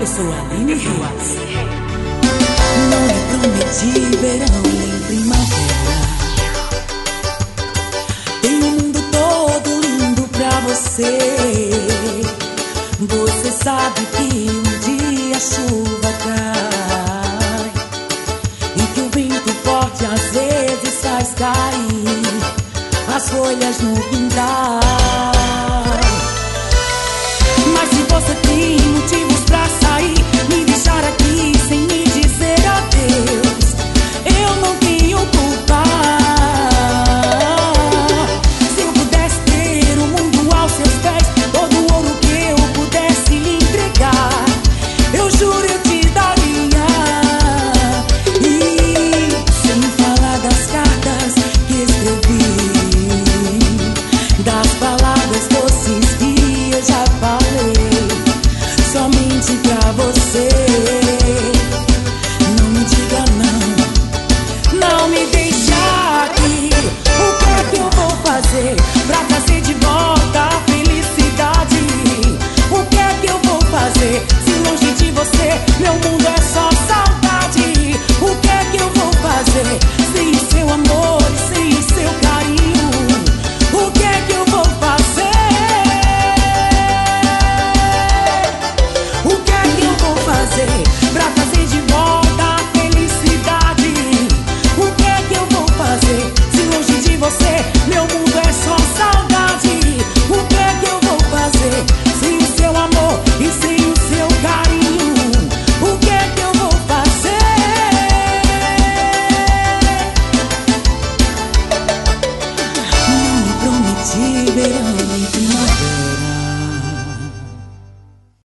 Eu sou a Aline Ruas. Não lhe prometi verão nem primavera. Tem um mundo todo lindo pra você. Você sabe que um dia a chuva cai e que o vento forte às vezes faz cair as folhas no quintal.